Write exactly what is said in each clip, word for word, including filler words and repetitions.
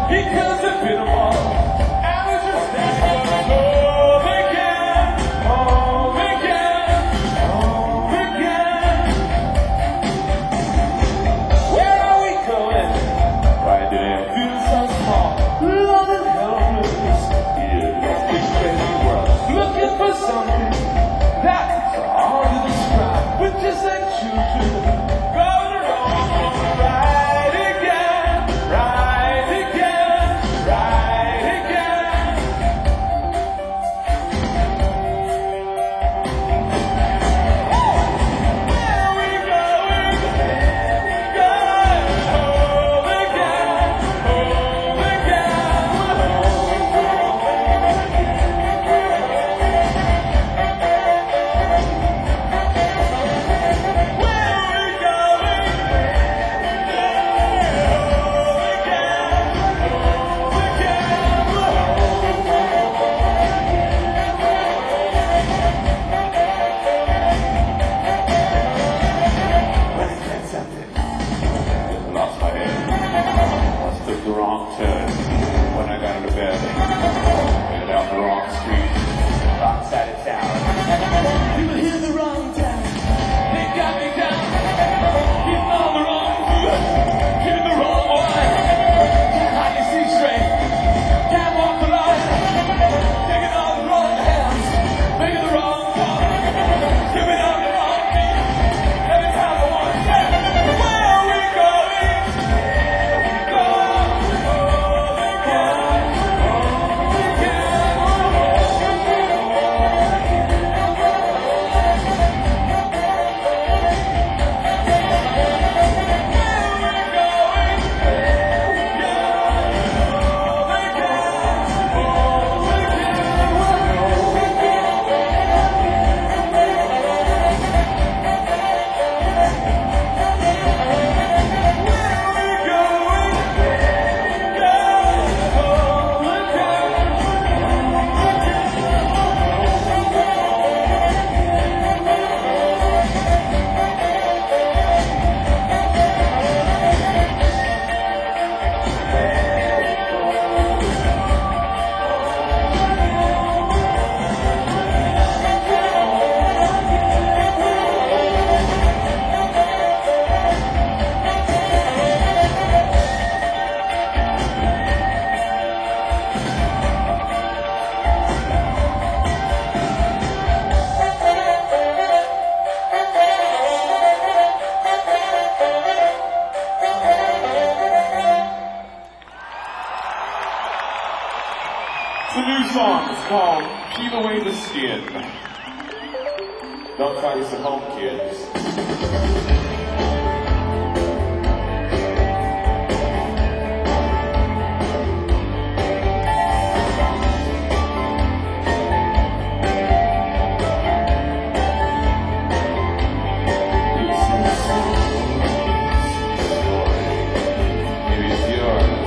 because it's been a while. I was just standing home again, home again, home again. Where are we going? Why did it feel so small? Love and helpless in this big crazy world. Looking for something that's hard to describe, but just like children, going around right again, right again, right again. Where are we going? Going home again, home again, Where are we going? Lost my head. Must took the wrong turn when I got into bed. Headed out the wrong street, wrong side of town. You were here the wrong time. They got me down. Hitting on the wrong foot, hitting the wrong one. Can't hardly see straight. Can't walk the line. Taking all the wrong hands, making the wrong call. Giving up the wrong beat. Every time I want to say, where are we going? Going home again, home again. The new song is called Peel Away the Skin. Don't try this at home, kids. Maybe it's yours.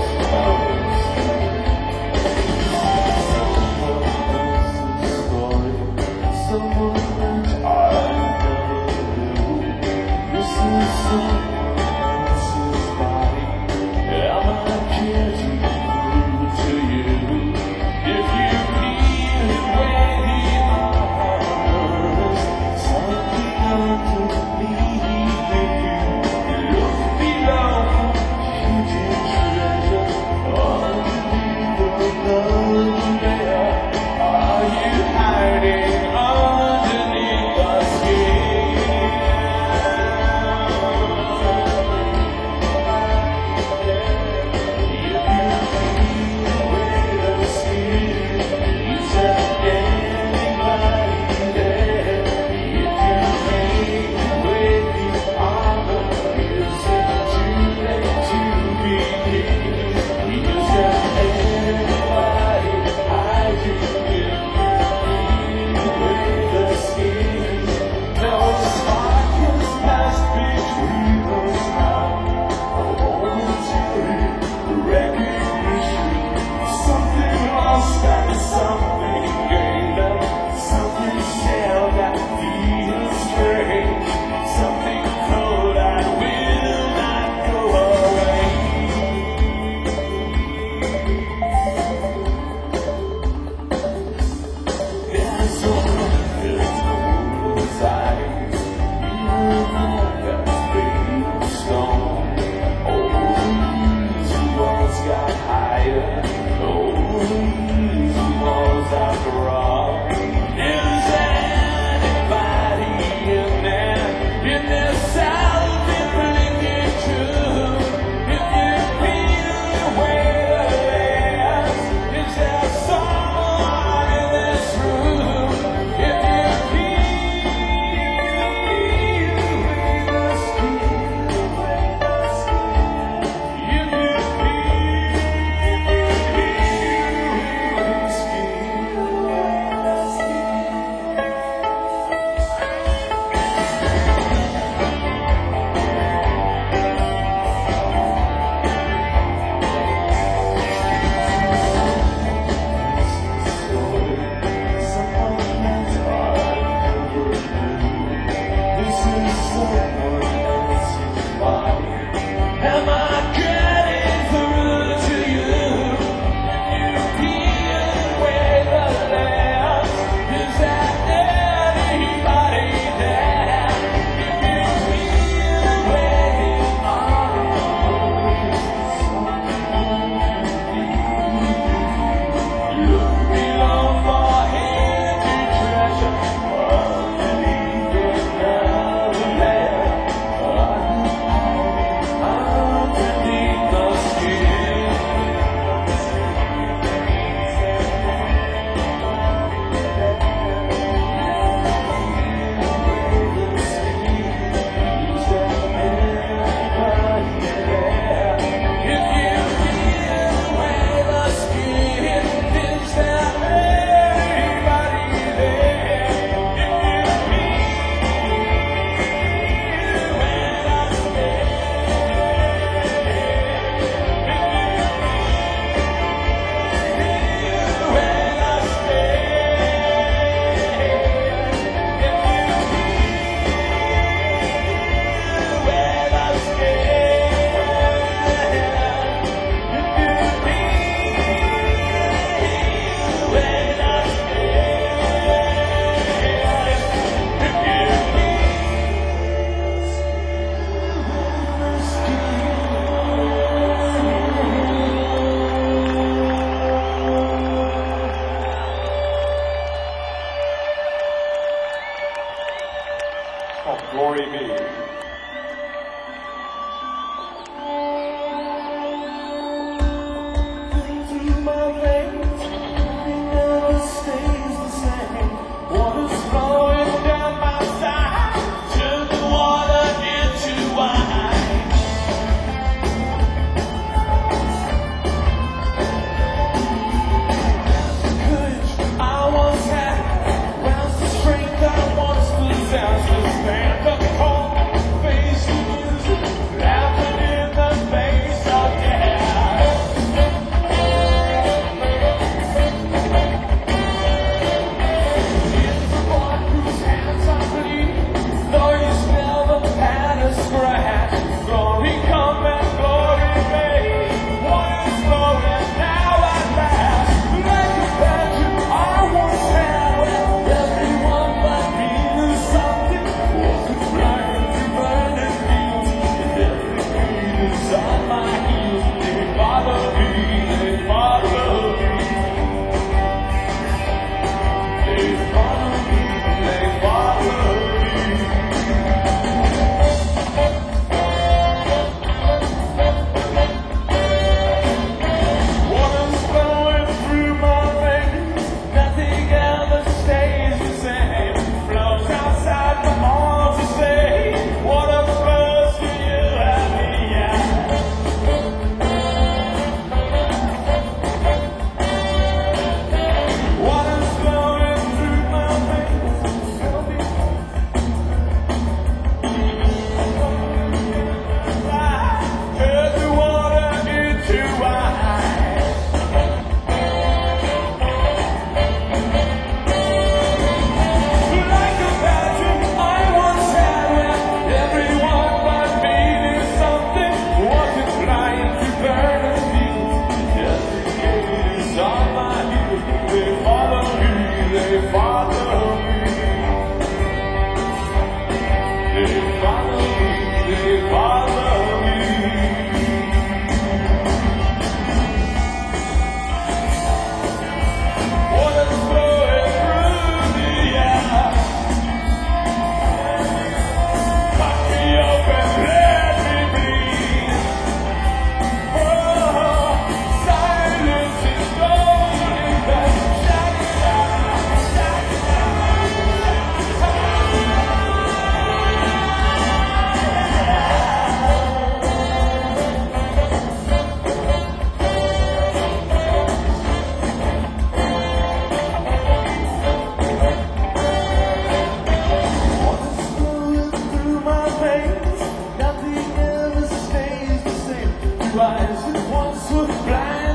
Someone I never knew. higher. Oh, easy walls after all. Is anybody in there? In this south, if thinking true? If you feel where the last, is there someone in this room? If you feel the skin, if you feel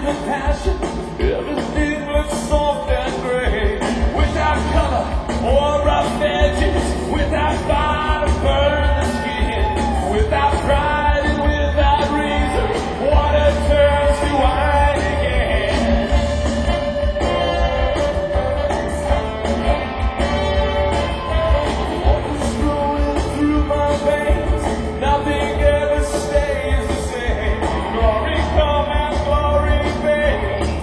with passion, everything looks soft and gray. Without color or rough edges, without fire to burn the skin, without pride and without reason, water turns to wine again. Water's flowing through my veins, nothing ever stays the same. Glory come and glory fade.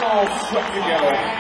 all sweat together.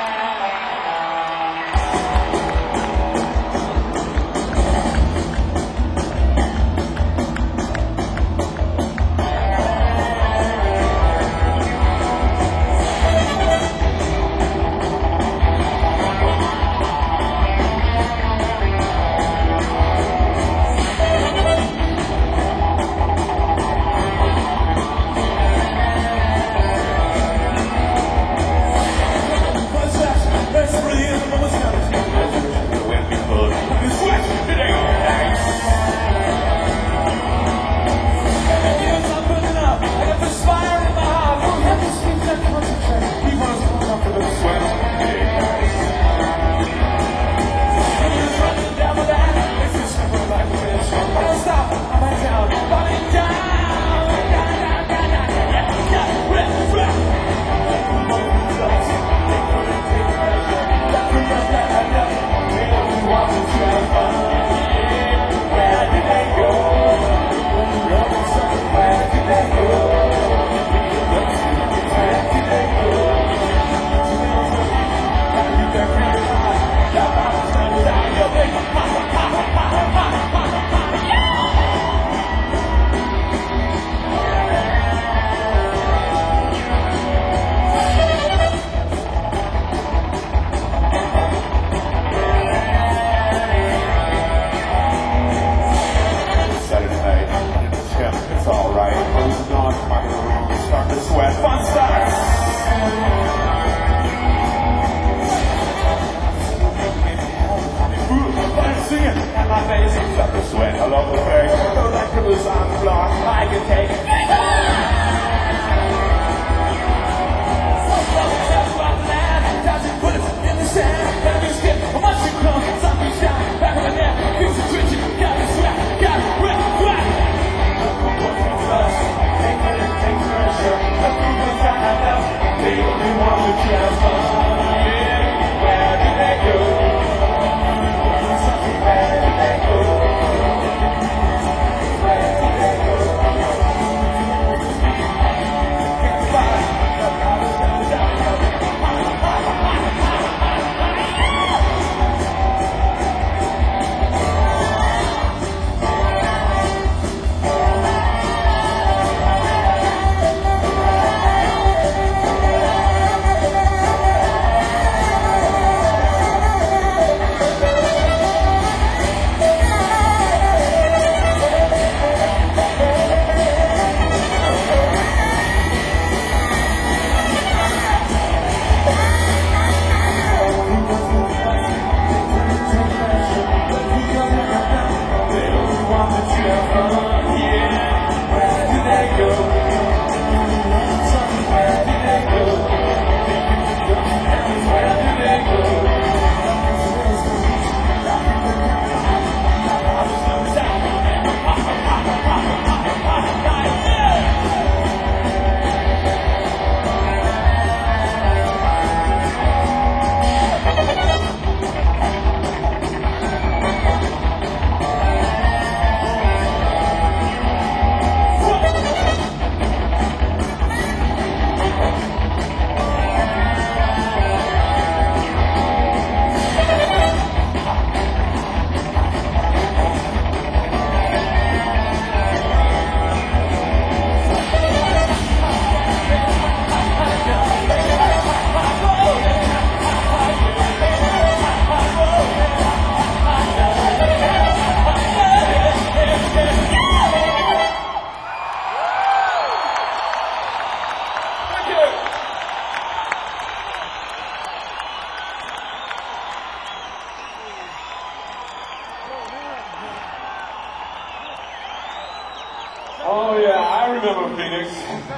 Oh yeah, I remember Phoenix.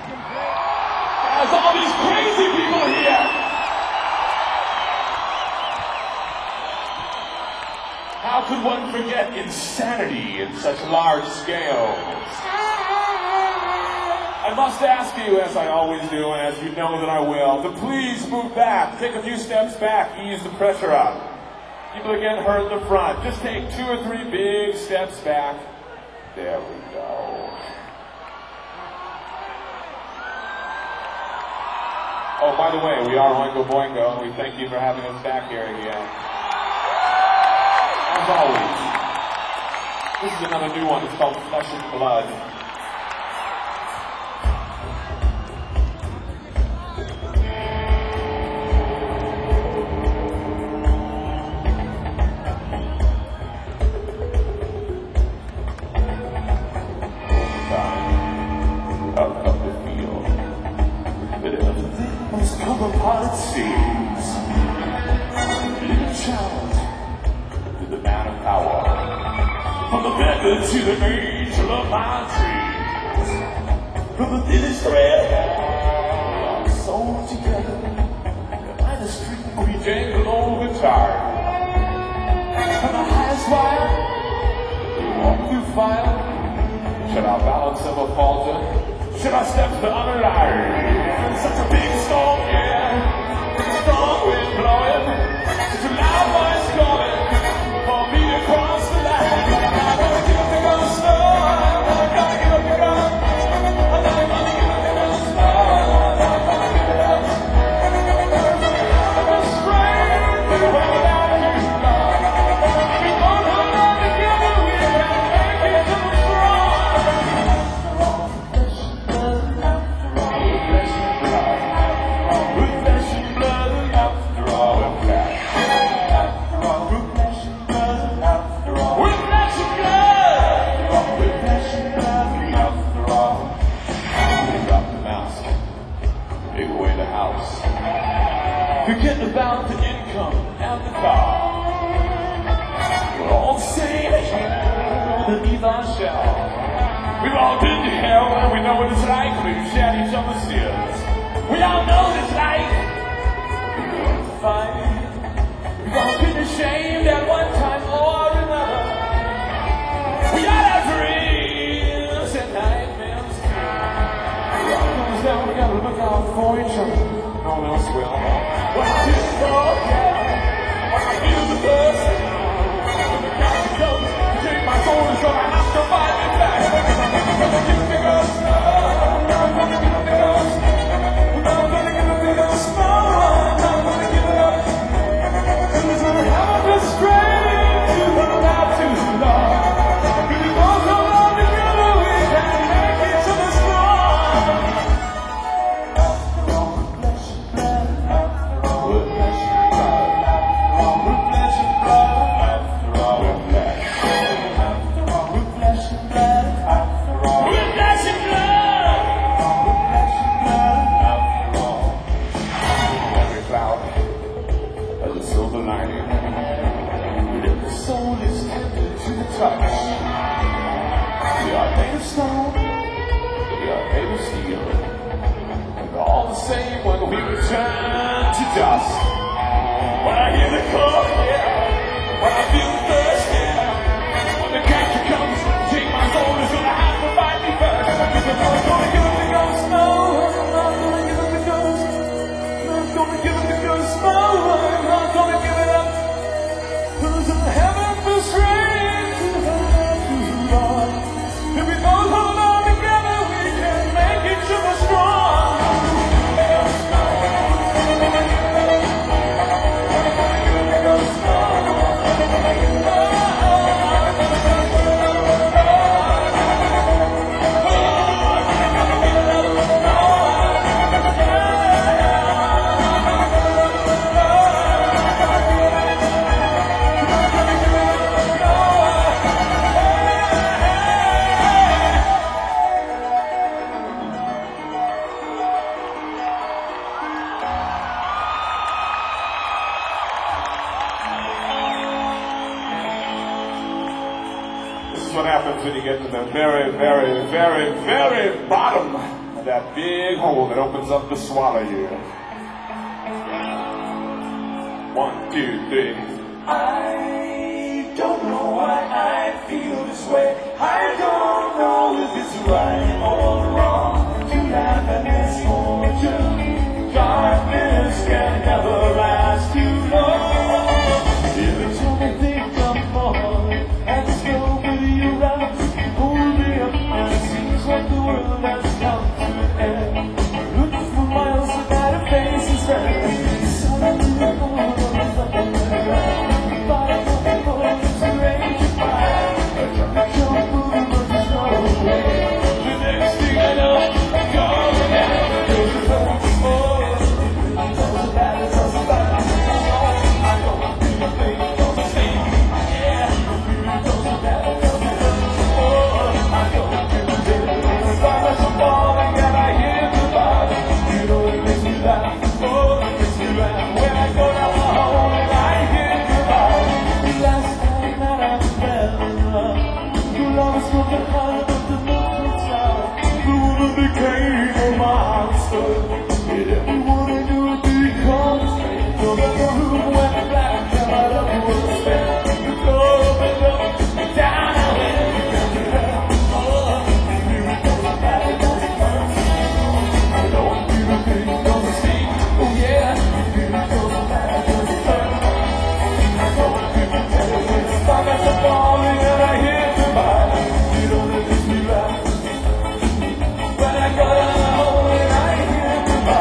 There's all these crazy people here. How could one forget insanity in such large scales? I must ask you, as I always do, and as you know that I will, to please move back. Take a few steps back, ease the pressure up. People are getting hurt in the front. Just take two or three big steps back. There we go. Oh, by the way, we are Oingo Boingo, and we thank you for having us back here again. As always, this is another new one. It's called Flesh and Blood. Apart it seems, little child to the man of power, from the beggar to the angel of my dreams, from the thinnest thread, our souls together, by the street we jangle over time, from the highest wire, we walk through fire. Should our balance ever falter? Should our steps be unaligned? Such a big storm, yeah. Strong wind blowing. Such a loud voice calling for me to cross the line. I'm gonna give up the ghost slow. I'm gonna give up the ghost. I'm gonna give up the ghost slow. I'm gonna give it up. I'm straight to the way without you, Lord. We both hold on together. We can make it to the strong. Forget about the income and the car. We're all the same here beneath our shell. We've all been to hell and we know what it's like. We've shared each other's tears. We all know what it's like. We're fine. We've all been ashamed at one time or another. We all have dreams and nightmares. When all goes down, we gotta look out for each other. No one else will. When I just forget, when I feel the thirst, when the captain comes to take my soul, is gonna have to fight me back. I'm gonna give the ghost, I'm gonna give the ghost, I'm gonna give the ghost, I'm gonna give it up. Cause I'm having straight to the left to the Lord. If we both hold on together, we can make it to the storm. Touch. We are made of stone, we are made of steel, and we're all the same when we return to dust. When I hear the call, yeah, when I feel the thirst, yeah, when the capture comes, take my soul is gonna have to find me first. Cause I'm not gonna give up the ghost, no, I'm not gonna give up the ghost, I'm not gonna give up the ghost, no, I'm not gonna give it up. Cause I'm heaven for straight. If we both hold on together, we can make it super strong. What happens when you get to the very, very, very, very bottom of that big hole that opens up to swallow you. One, two, three. I don't know why I feel this way. I don't know if it's right or wrong to have a misfortune. Darkness can never last too long. Every time I think I'm falling and still with you around, hold me up and it seems like the world has come to an end. Looking for miles without a face. Did everyone I knew become strange? No matter who went black, come out of the spent. The door opened up, down I went. Oh, spirit of the paradise first. I don't do the things on the street. Oh yeah, spirit of the paradise first. I don't do the things. Stop at the falling and I hit the bite. You don't let me laugh. When I got out and I hit the bite.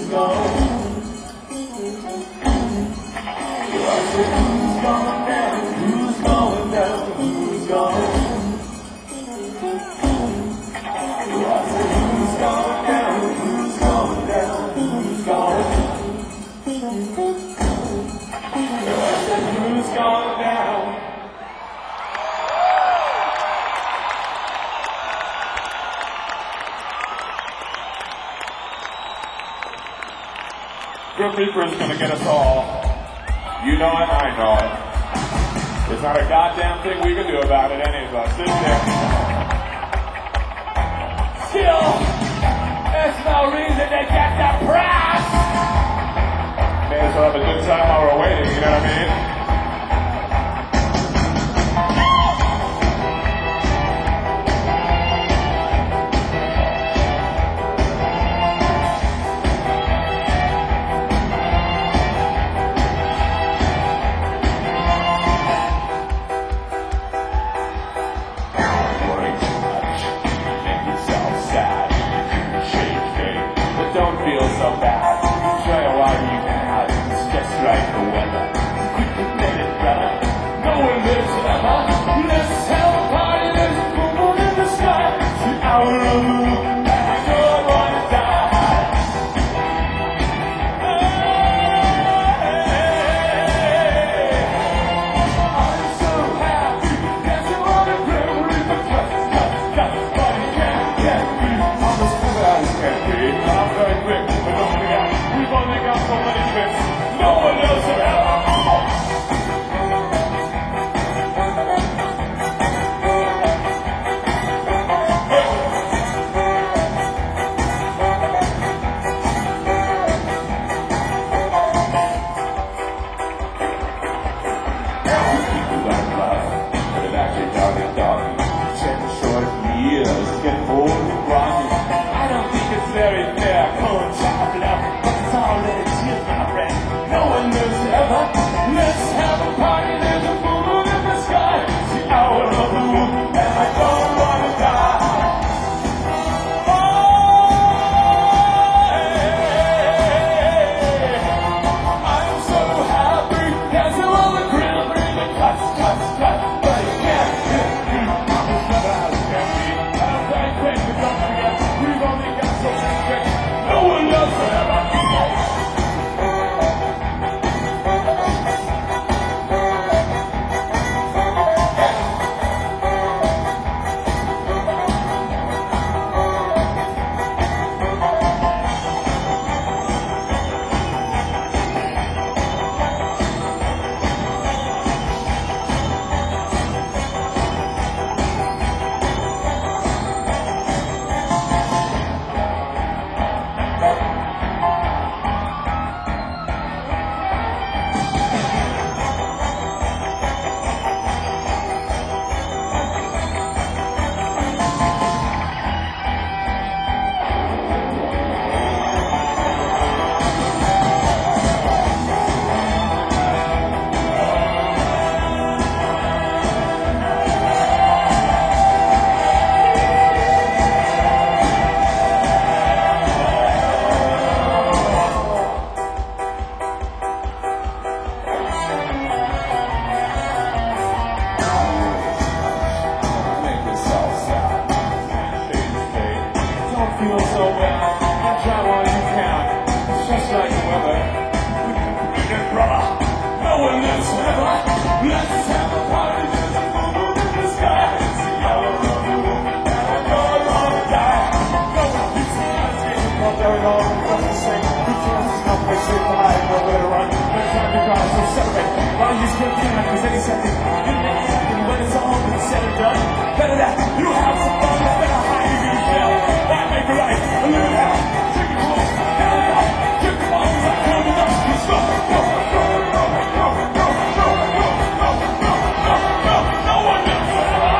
who's gone? I said, who's gone down? Who's going down? Who's gone? I said, who's gone down? Who's going down? Who's gone? I said, who's gone down? Grim Reaper's gonna get us all. You know it, I know it. There's not a goddamn thing we can do about it, any of us, is there? Still, there's no reason to get depressed! May as well have a good time while we're waiting, you know what I mean? So bad, try a while you had, it's just like the weather. Quick to get it better. No one lives ever. Let's have a party, there's a full moon in the sky. It's the hour of the moon, and I don't wanna die. Hey, I'm so happy, dancing on the ground with the cuts, cuts, cuts, but it can't get me. I'm as good as it can be. I'm very quick. We've only got so many trips, no one else will ever. People like love, but it actually dog and dog. Ten short years, get old and groggy. I don't think it's very fair, pulling top left. All that it is, my friend. No one lives ever. Let's have a party. There's a full moon in the sky. It's the hour of the moon, and I don't wanna die. Oh, hey, I'm so happy. Dancing on the grill, breathing cuts, cuts, cuts, but it can't hit me. I'm as never as it can be. I'm very quick, but don't forget, we've only got so many tricks. No one loves forever. Feel so bad, and try while you can. It's just like the weather. We can bring it, brother. No one lives forever. Let's have a party. There's a full moon in the sky. It's the hour of the moon, and I don't wanna die. No one keeps the eyes getting caught there at all. It doesn't sing. Who cares? There's no place safe to hide, nowhere to run. No time to cry, so celebrate. While you still can, cause any second in the end, and when it's all been said and done, better that you have some fun. Better hide you can feel. Why make it right? A little out. Take it close. Down and out. Kick the bones. I kill the dust. You stop. No, no, no, no, no, no, no, no, no, no, no, no one lives forever.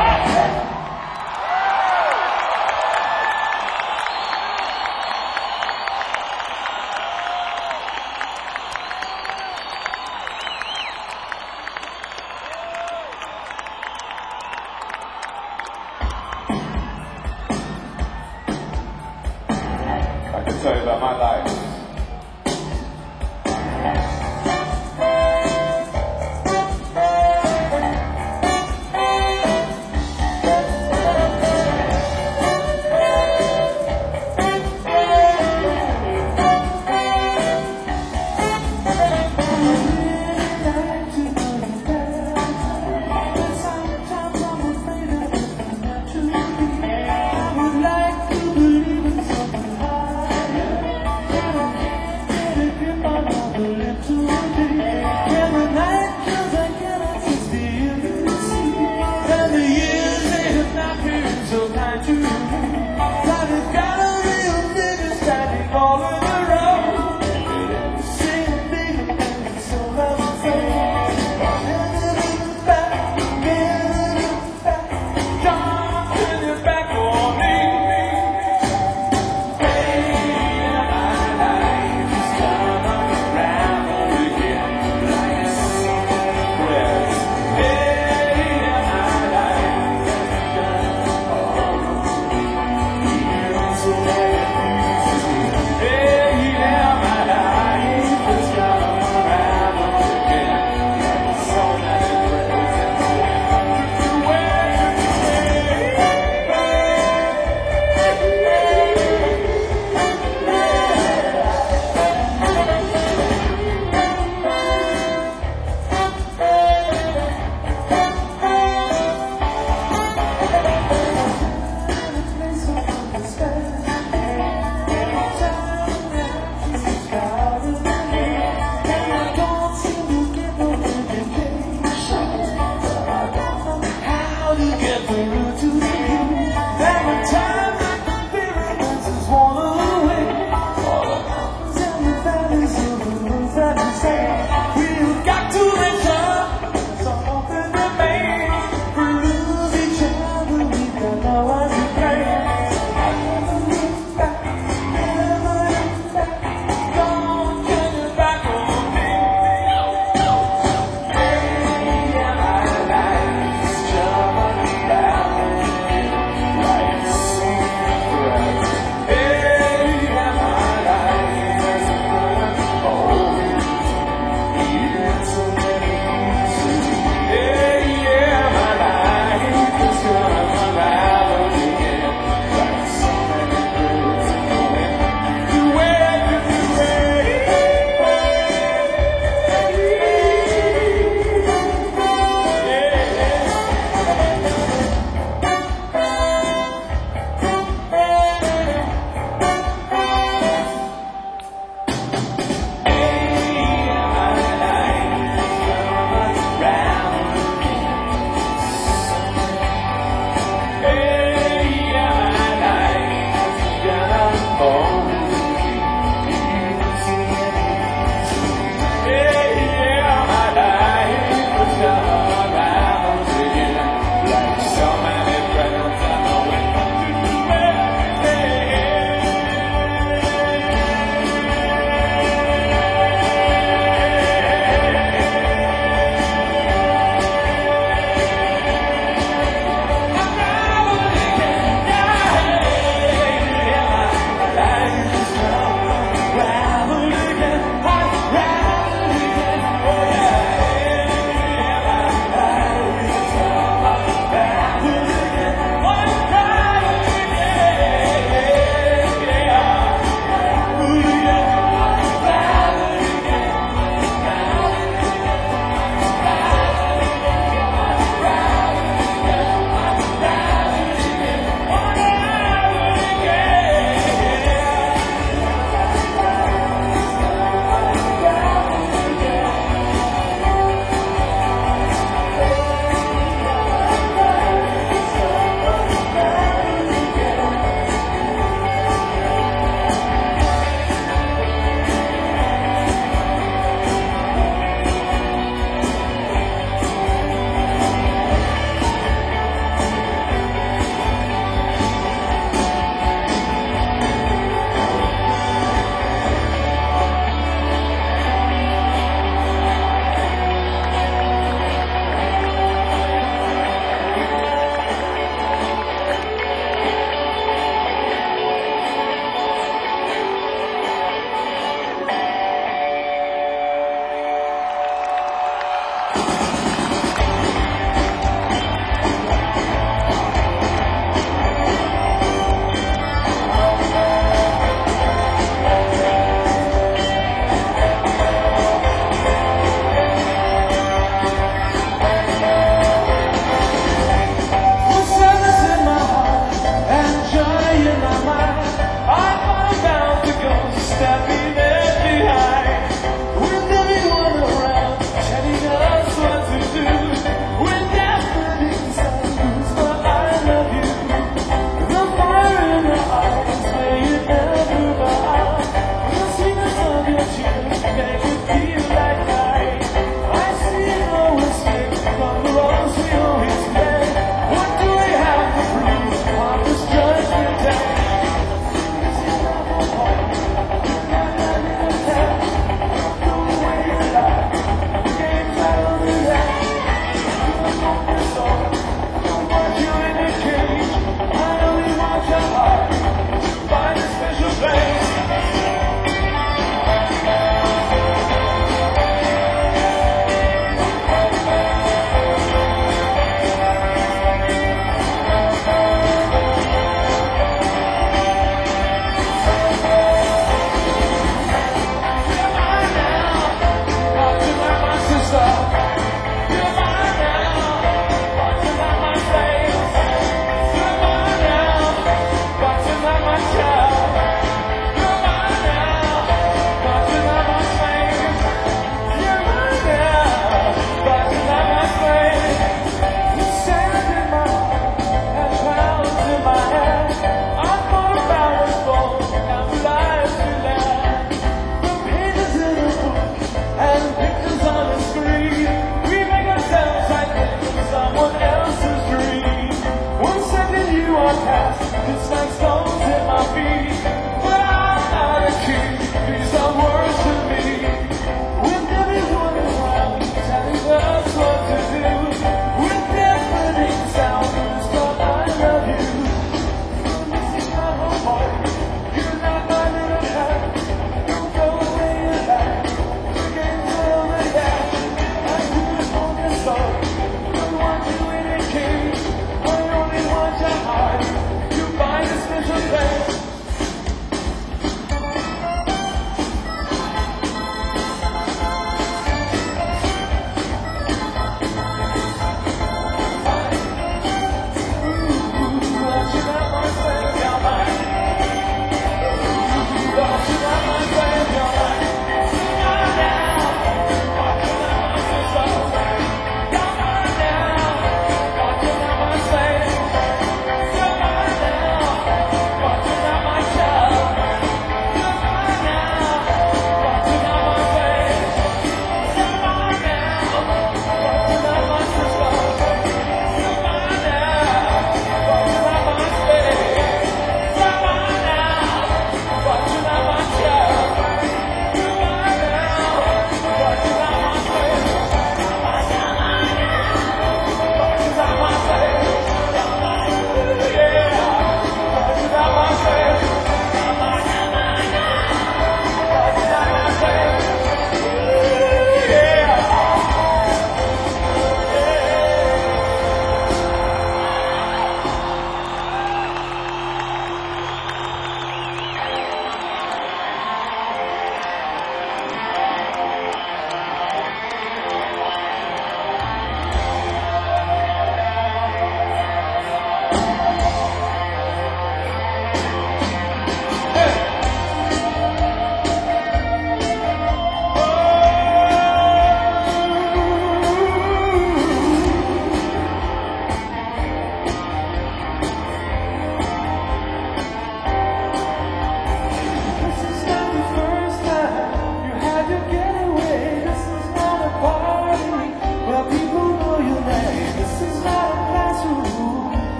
I can tell you about my life.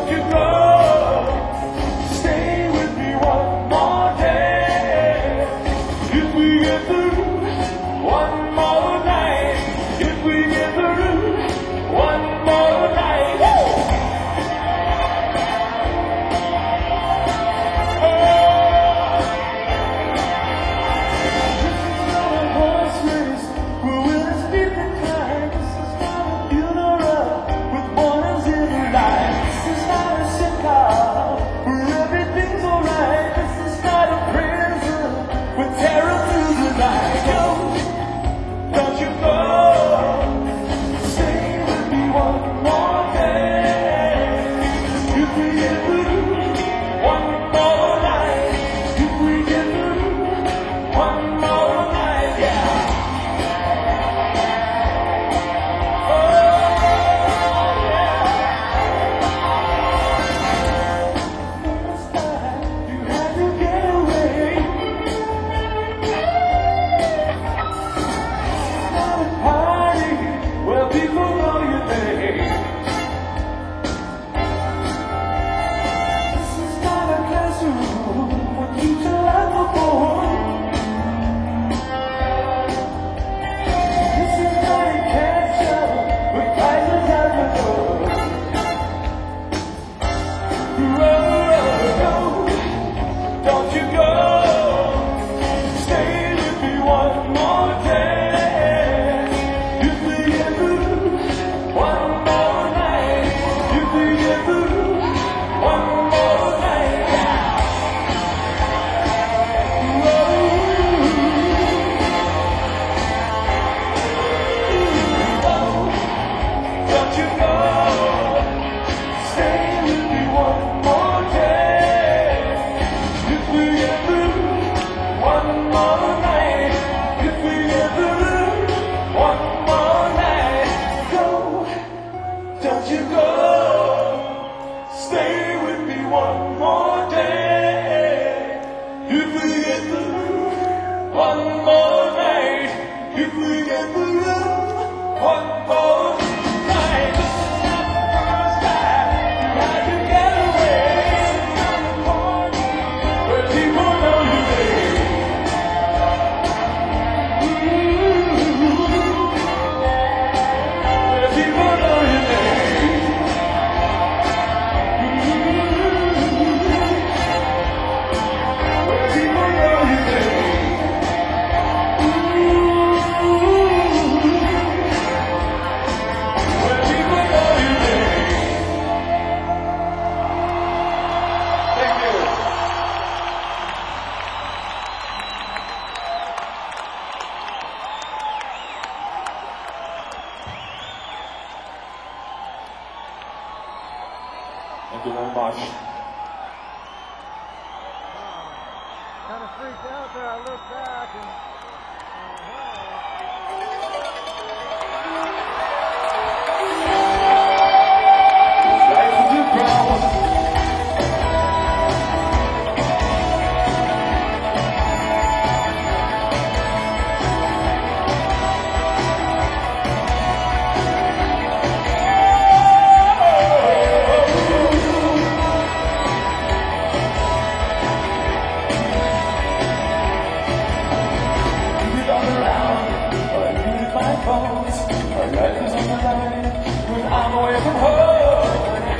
you go. Stay with me one more day. If we get through one more night, if we get through one more night. Woo! Don't you go. Stay with me one more day. If we get through one more night, if we get through one more night, yeah. Whoa. Don't you go. Stay with me one more day. If we get through one more night, if we get through one more night, go, don't you go. Stay with me one more day. If we get through one more night, if we get through one more night. This is not the first time you had to get away from the party where people know you live. Where people know you live. Where people know you live. Where people know you live. Thank you. Thank you very much. Kind of freaked out there. I looked back and. Life is a crowd. When I'm away from home,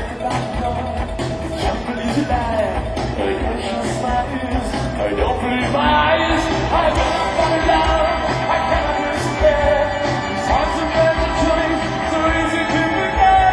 I don't believe you lie. I don't trust my ears. I don't believe my eyes. I don't fall down. I cannot despair. It's hard to make a choice. So easy to forget.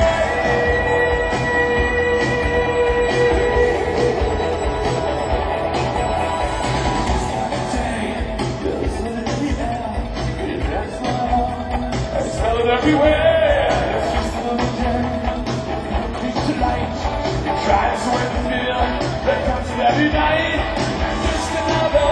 There's a little air. It wrecks my heart. I smell it everywhere. It's just another day. Reach the light. It tries to win the fear that comes with every night. Just another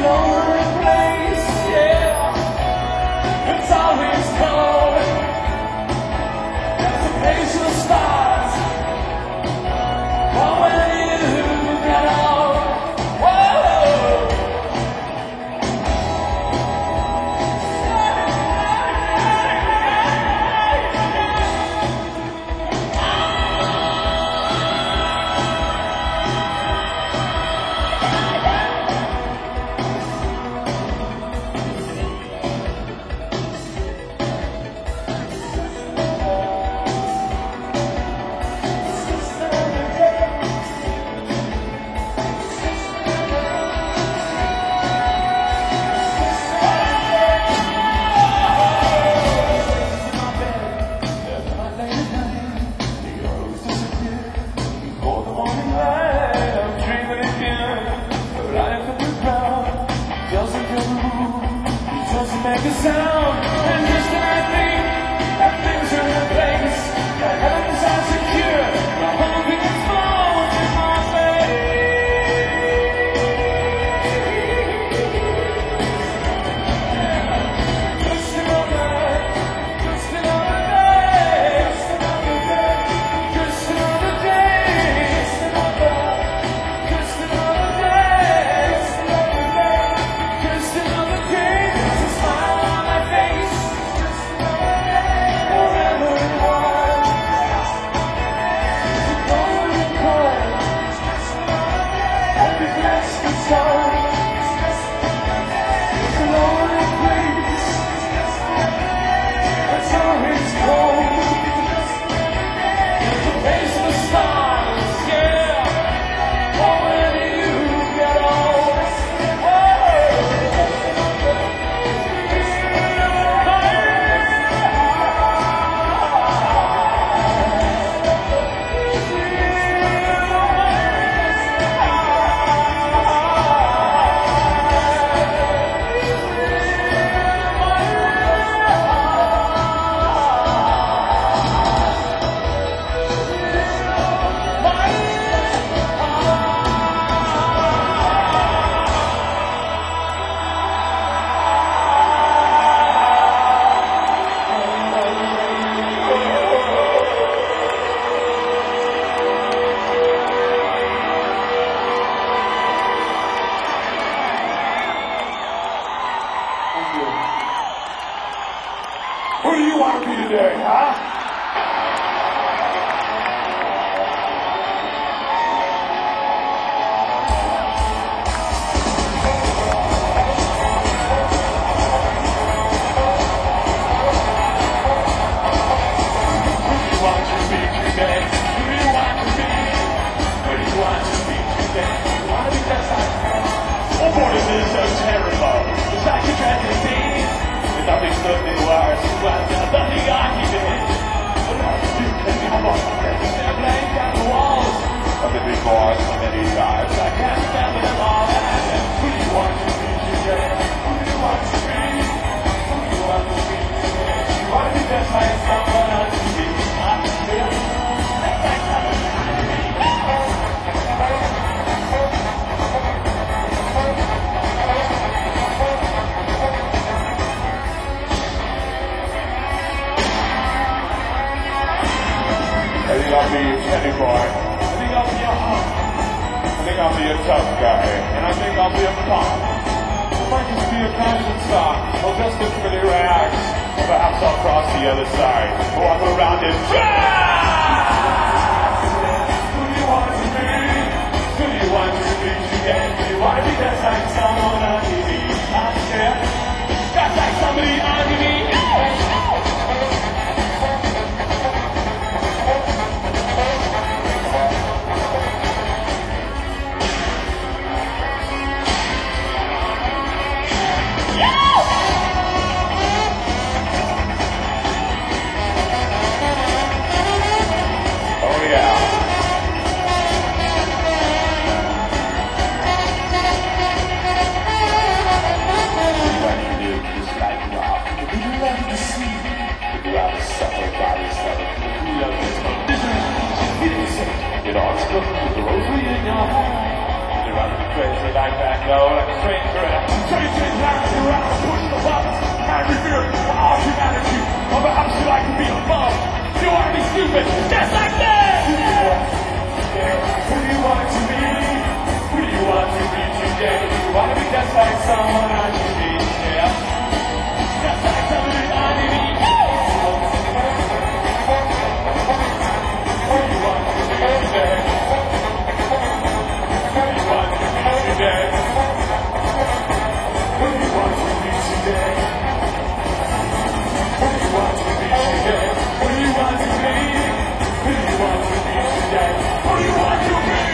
lonely place, yeah. It's always cold. There's a place of stars. Oh, when you get old. Whoa. Make a sound, and just when I think that things are in place, that heavens are secure, my home is falling in my face. Just another, just another day, just another day, just another, just another day, just another day. Who do you want to be today, huh? I think I'll be a Kenny boy. I think I'll be a hunk. I think I'll be a tough guy. And I think I'll be a punk. I might just be a fashion stock. Or just a pretty rags. Or perhaps I'll cross the other side. Or walk around and jazz! Who do you want to be? Who do you want to be today? Do you want to be just like someone on T V? I'm scared. Just like somebody on T V. With the rosary in your hand, you're running crazy like that, go like a train track. Satan has you out to push the buttons and revere for all humanity. Or perhaps you like to be above. You want to be stupid, just like this! Who do you want to be? Who do you want to be today? You want to be just like someone on your feet, yeah? Just like somebody on your feet. Who do you want to be today? Who do you want to be today? Who do you want to be today? Who do you want to be today? Who do you want to be? Who do you want to be today? Who do you want to be?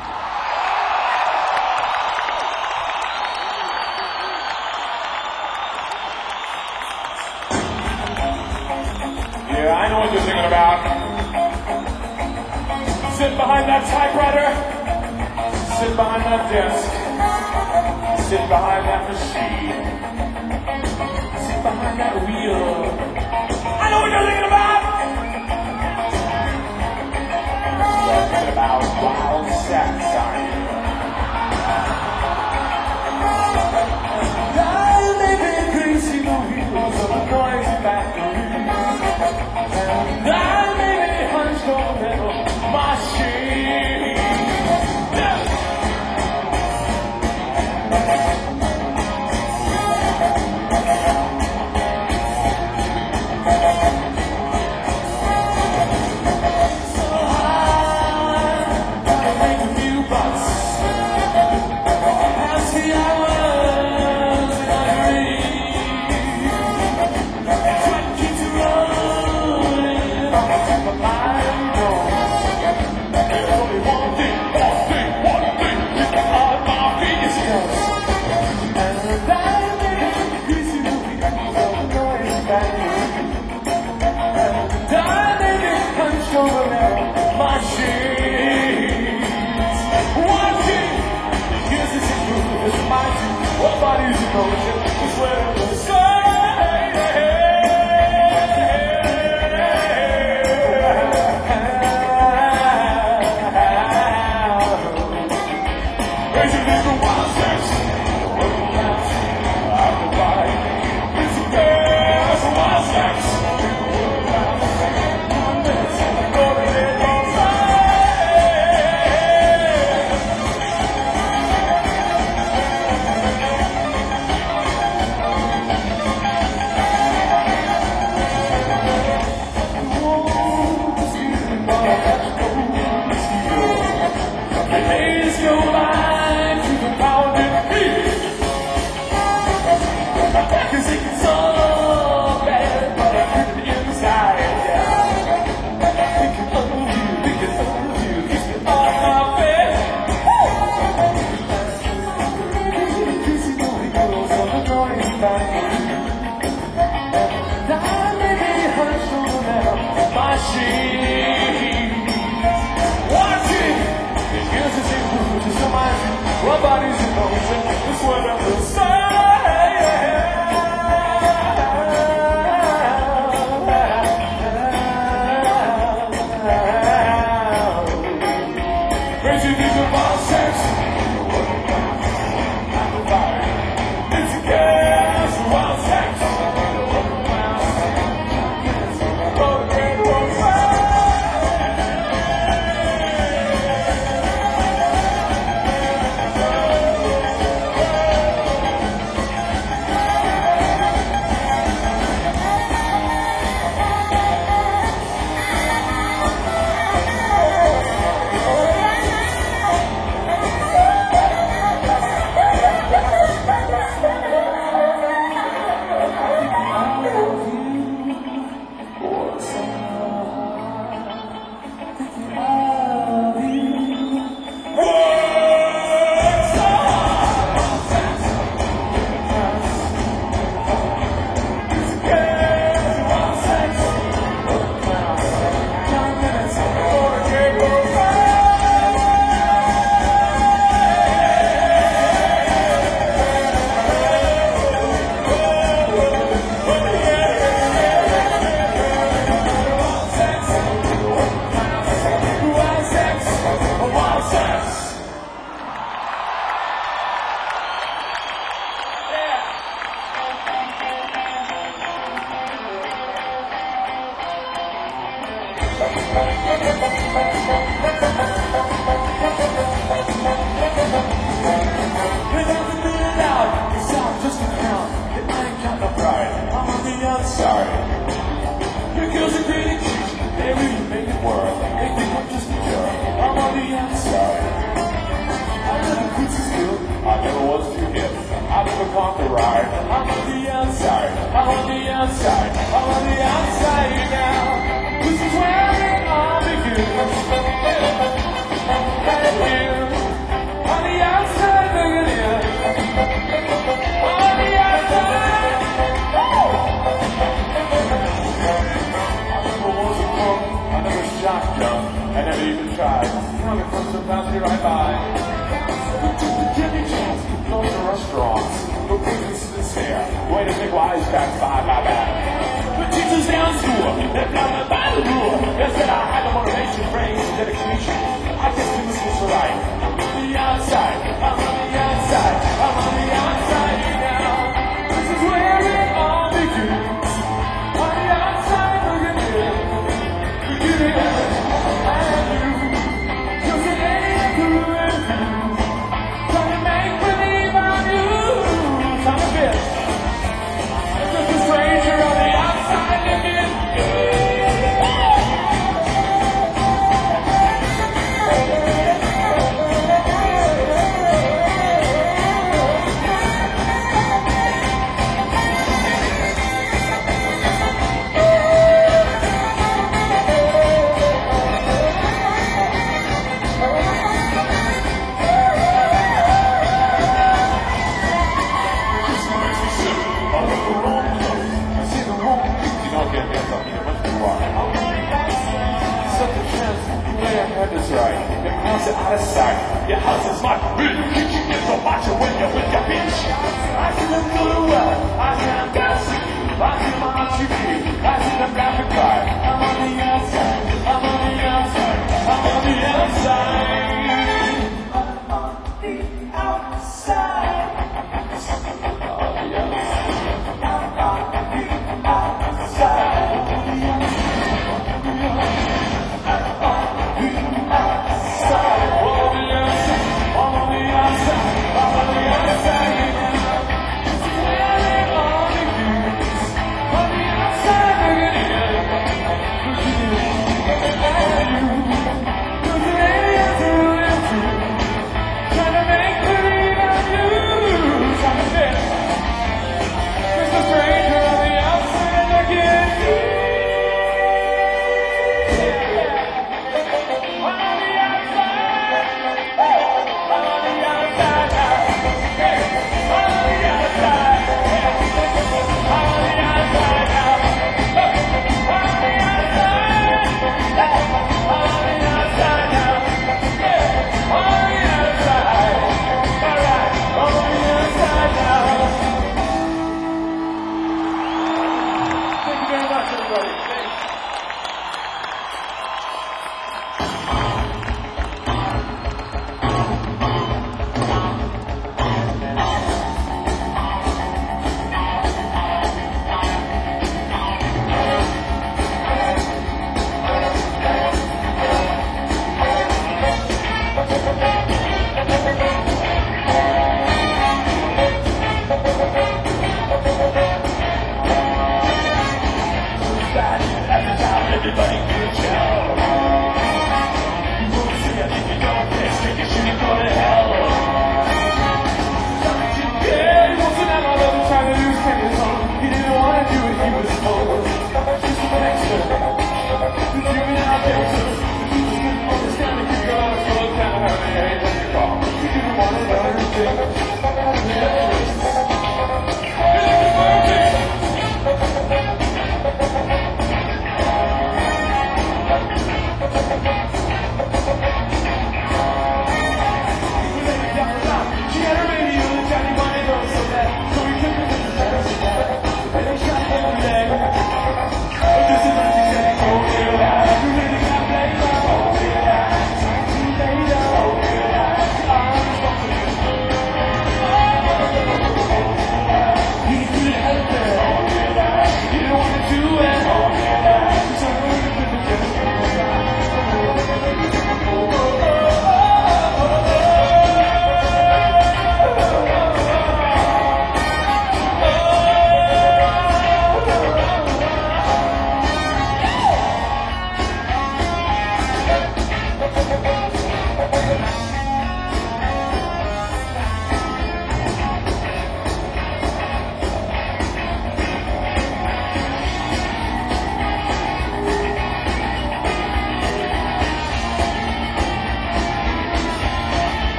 Yeah, I know what you're thinking about. Sit behind that typewriter. Sit behind that desk. Sit behind that machine. Sit behind that wheel. I know what you're thinking about. You're thinking about wild sex, aren't you? I may be greasy the wheels of a noisy factory. And I may be hunched over metal machine. Yeah.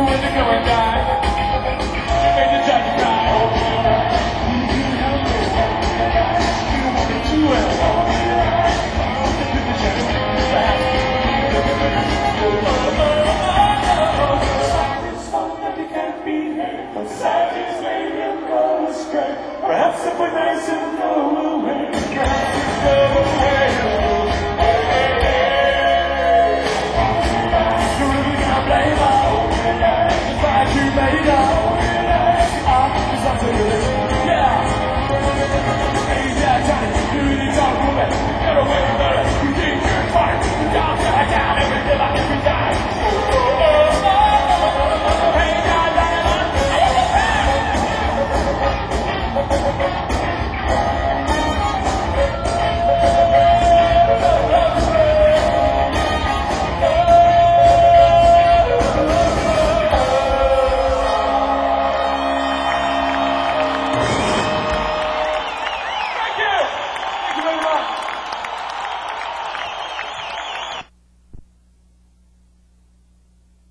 with the going die.